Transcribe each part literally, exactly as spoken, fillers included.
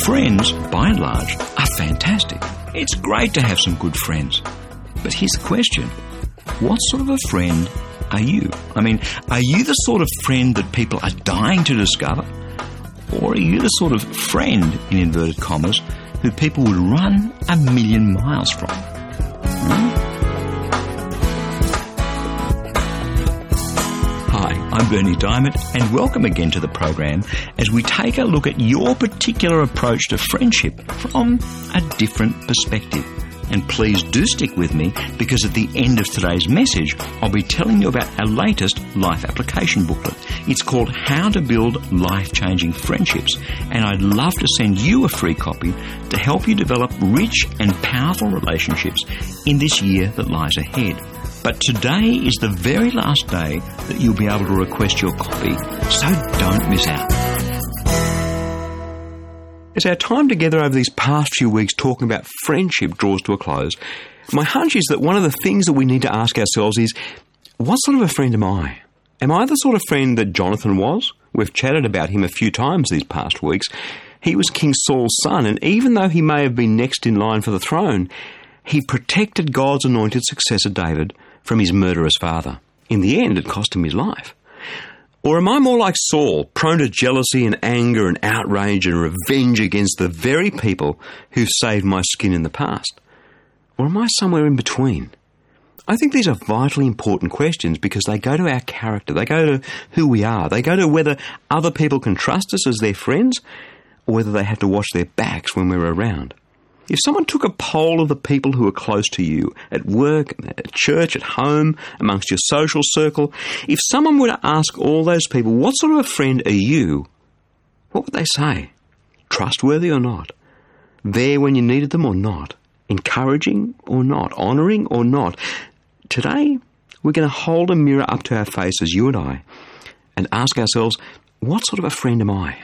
Friends, by and large, are fantastic. It's great to have some good friends. But here's the question. What sort of a friend are you? I mean, are you the sort of friend that people are dying to discover? Or are you the sort of friend, in inverted commas, who people would run a million miles from? Hmm? Hi, I'm Bernie Diamond, and welcome again to the program as we take a look at your particular approach to friendship from a different perspective. And please do stick with me, because at the end of today's message, I'll be telling you about our latest life application booklet. It's called How to Build Life-Changing Friendships, and I'd love to send you a free copy to help you develop rich and powerful relationships in this year that lies ahead. But today is the very last day that you'll be able to request your copy, so don't miss out. As our time together over these past few weeks talking about friendship draws to a close, my hunch is that one of the things that we need to ask ourselves is, what sort of a friend am I? Am I the sort of friend that Jonathan was? We've chatted about him a few times these past weeks. He was King Saul's son, and even though he may have been next in line for the throne, he protected God's anointed successor David from his murderous father. In the end, it cost him his life. Or am I more like Saul, prone to jealousy and anger and outrage and revenge against the very people who've saved my skin in the past? Or am I somewhere in between? I think these are vitally important questions because they go to our character, they go to who we are, they go to whether other people can trust us as their friends or whether they have to watch their backs when we're around. If someone took a poll of the people who are close to you, at work, at church, at home, amongst your social circle, if someone were to ask all those people, what sort of a friend are you, what would they say? Trustworthy or not? There when you needed them or not? Encouraging or not? Honouring or not? Today, we're going to hold a mirror up to our faces, you and I, and ask ourselves, what sort of a friend am I?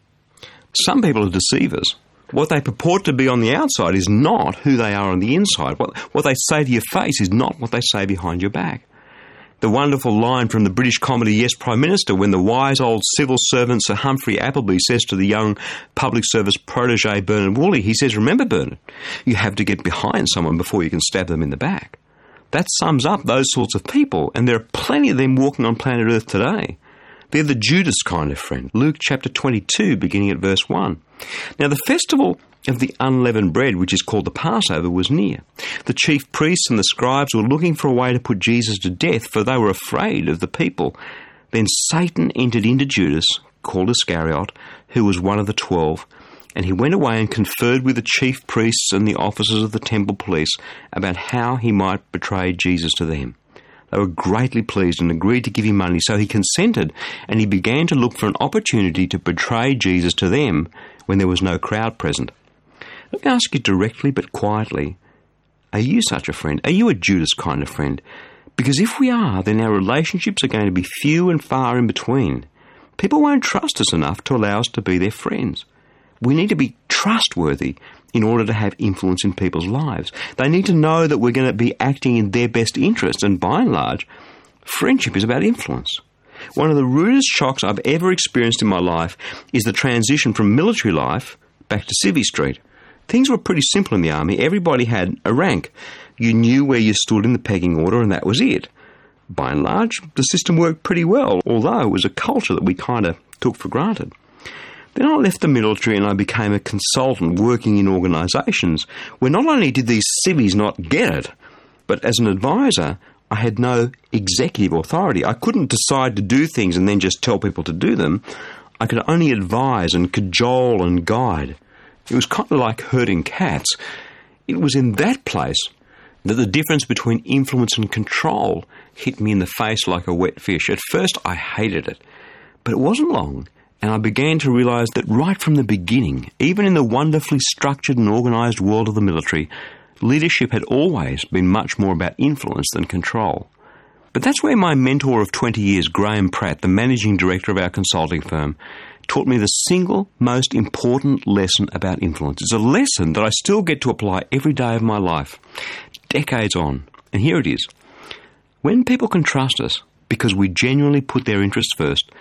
Some people are deceivers. What they purport to be on the outside is not who they are on the inside. What, what they say to your face is not what they say behind your back. The wonderful line from the British comedy Yes, Prime Minister, when the wise old civil servant Sir Humphrey Appleby says to the young public service protege Bernard Woolley, he says, remember Bernard, you have to get behind someone before you can stab them in the back. That sums up those sorts of people, and there are plenty of them walking on planet Earth today. They're the Judas kind of friend. Luke chapter twenty-two, beginning at verse one. Now, the festival of the unleavened bread, which is called the Passover, was near. The chief priests and the scribes were looking for a way to put Jesus to death, for they were afraid of the people. Then Satan entered into Judas, called Iscariot, who was one of the twelve, and he went away and conferred with the chief priests and the officers of the temple police about how he might betray Jesus to them. They were greatly pleased and agreed to give him money, so he consented, and he began to look for an opportunity to betray Jesus to them when there was no crowd present. Let me ask you directly but quietly, are you such a friend? Are you a Judas kind of friend? Because if we are, then our relationships are going to be few and far in between. People won't trust us enough to allow us to be their friends. We need to be trustworthy in order to have influence in people's lives. They need to know that we're going to be acting in their best interest, and by and large, friendship is about influence. One of the rudest shocks I've ever experienced in my life is the transition from military life back to civvy street. Things were pretty simple in the army. Everybody had a rank. You knew where you stood in the pecking order, and that was it. By and large, the system worked pretty well, although it was a culture that we kind of took for granted. Then I left the military and I became a consultant working in organisations where not only did these civvies not get it, but as an advisor, I had no executive authority. I couldn't decide to do things and then just tell people to do them. I could only advise and cajole and guide. It was kind of like herding cats. It was in that place that the difference between influence and control hit me in the face like a wet fish. At first I hated it, but it wasn't long. And I began to realise that right from the beginning, even in the wonderfully structured and organised world of the military, leadership had always been much more about influence than control. But that's where my mentor of twenty years, Graham Pratt, the managing director of our consulting firm, taught me the single most important lesson about influence. It's a lesson that I still get to apply every day of my life, decades on. And here it is. When people can trust us because we genuinely put their interests first,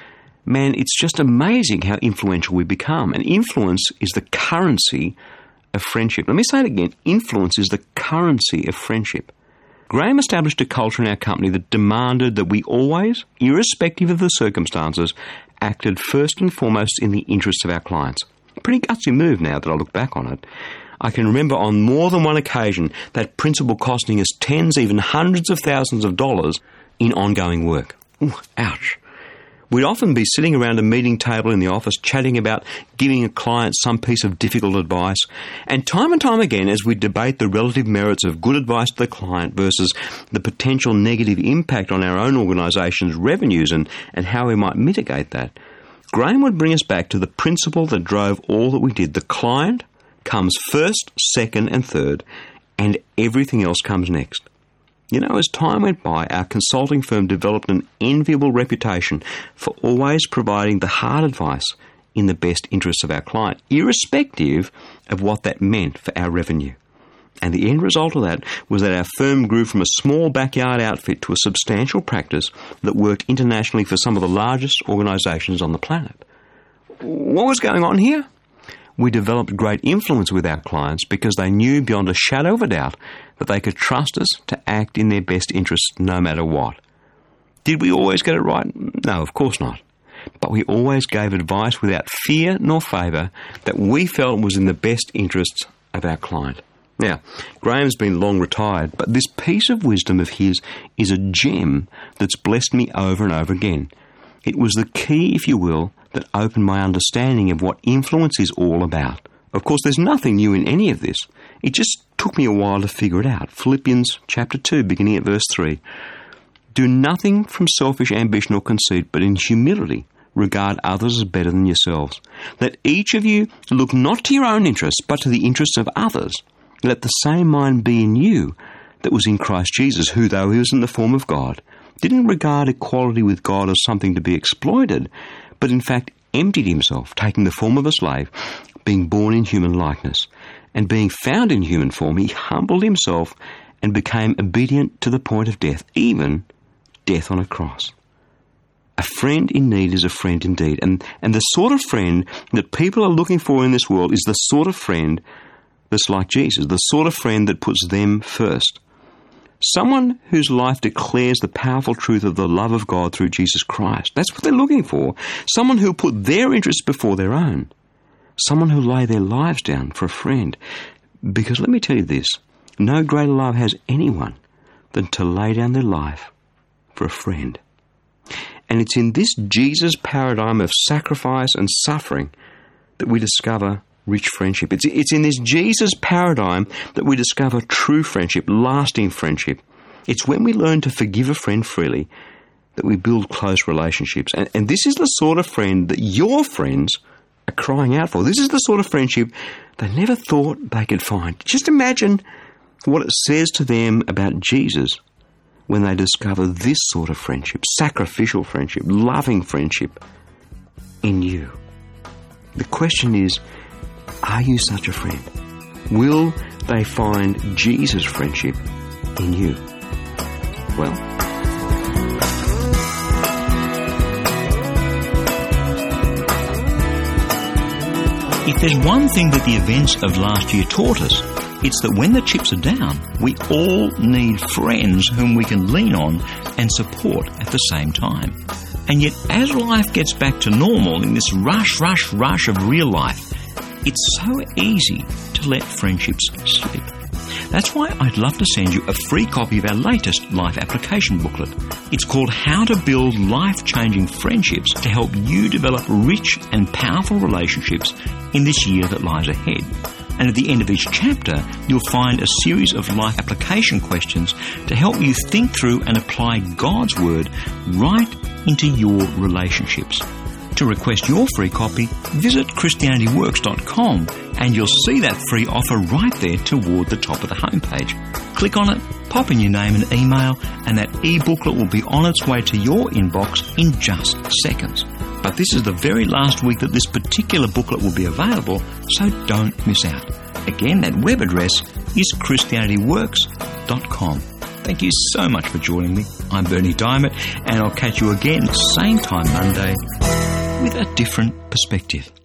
man, it's just amazing how influential we become. And influence is the currency of friendship. Let me say it again. Influence is the currency of friendship. Graham established a culture in our company that demanded that we always, irrespective of the circumstances, acted first and foremost in the interests of our clients. A pretty gutsy move now that I look back on it. I can remember on more than one occasion that principle costing us tens, even hundreds of thousands of dollars in ongoing work. Ooh, ouch. We'd often be sitting around a meeting table in the office chatting about giving a client some piece of difficult advice, and time and time again as we debate the relative merits of good advice to the client versus the potential negative impact on our own organisation's revenues and, and how we might mitigate that, Graham would bring us back to the principle that drove all that we did. The client comes first, second and third, and everything else comes next. You know, as time went by, our consulting firm developed an enviable reputation for always providing the hard advice in the best interests of our client, irrespective of what that meant for our revenue. And the end result of that was that our firm grew from a small backyard outfit to a substantial practice that worked internationally for some of the largest organisations on the planet. What was going on here? We developed great influence with our clients because they knew beyond a shadow of a doubt that they could trust us to act in their best interests no matter what. Did we always get it right? No, of course not. But we always gave advice without fear nor favour that we felt was in the best interests of our client. Now, Graham's been long retired, but this piece of wisdom of his is a gem that's blessed me over and over again. It was the key, if you will, that opened my understanding of what influence is all about. Of course, there's nothing new in any of this. It just took me a while to figure it out. Philippians chapter two, beginning at verse three. Do nothing from selfish ambition or conceit, but in humility regard others as better than yourselves. Let each of you look not to your own interests, but to the interests of others. Let the same mind be in you that was in Christ Jesus, who, though he was in the form of God, didn't regard equality with God as something to be exploited, but in fact emptied himself, taking the form of a slave, being born in human likeness. And being found in human form, he humbled himself and became obedient to the point of death, even death on a cross. A friend in need is a friend indeed. And, and the sort of friend that people are looking for in this world is the sort of friend that's like Jesus, the sort of friend that puts them first. Someone whose life declares the powerful truth of the love of God through Jesus Christ. That's what they're looking for. Someone who put their interests before their own. Someone who lay their lives down for a friend. Because let me tell you this, no greater love has anyone than to lay down their life for a friend. And it's in this Jesus paradigm of sacrifice and suffering that we discover rich friendship. It's, it's in this Jesus paradigm that we discover true friendship, lasting friendship. It's when we learn to forgive a friend freely that we build close relationships. And, and this is the sort of friend that your friends are crying out for. This is the sort of friendship they never thought they could find. Just imagine what it says to them about Jesus when they discover this sort of friendship, sacrificial friendship, loving friendship in you. The question is, are you such a friend? Will they find Jesus' friendship in you? Well, if there's one thing that the events of last year taught us, it's that when the chips are down, we all need friends whom we can lean on and support at the same time. And yet, as life gets back to normal in this rush, rush, rush of real life, it's so easy to let friendships slip. That's why I'd love to send you a free copy of our latest life application booklet. It's called How to Build Life-Changing Friendships to help you develop rich and powerful relationships in this year that lies ahead. And at the end of each chapter, you'll find a series of life application questions to help you think through and apply God's Word right into your relationships. To request your free copy, visit Christianity Works dot com and you'll see that free offer right there toward the top of the homepage. Click on it, pop in your name and email, and that e-booklet will be on its way to your inbox in just seconds. But this is the very last week that this particular booklet will be available, so don't miss out. Again, that web address is Christianity Works dot com. Thank you so much for joining me. I'm Bernie Diamond, and I'll catch you again same time Monday. with a different perspective.